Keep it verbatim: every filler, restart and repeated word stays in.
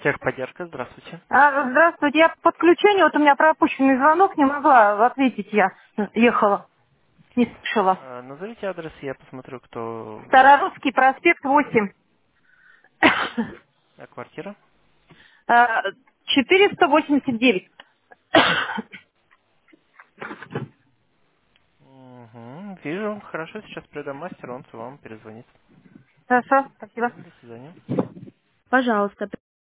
Техподдержка, здравствуйте. А, здравствуйте, я по подключению, вот у меня пропущенный звонок, не могла ответить, я ехала, не слышала. Э, Назовите адрес, я посмотрю, кто... Старорусский проспект восемь. А квартира? А, четыреста восемьдесят девять. Угу, вижу. Хорошо, сейчас передам мастеру, он вам перезвонит. Хорошо, спасибо. До свидания. Пожалуйста.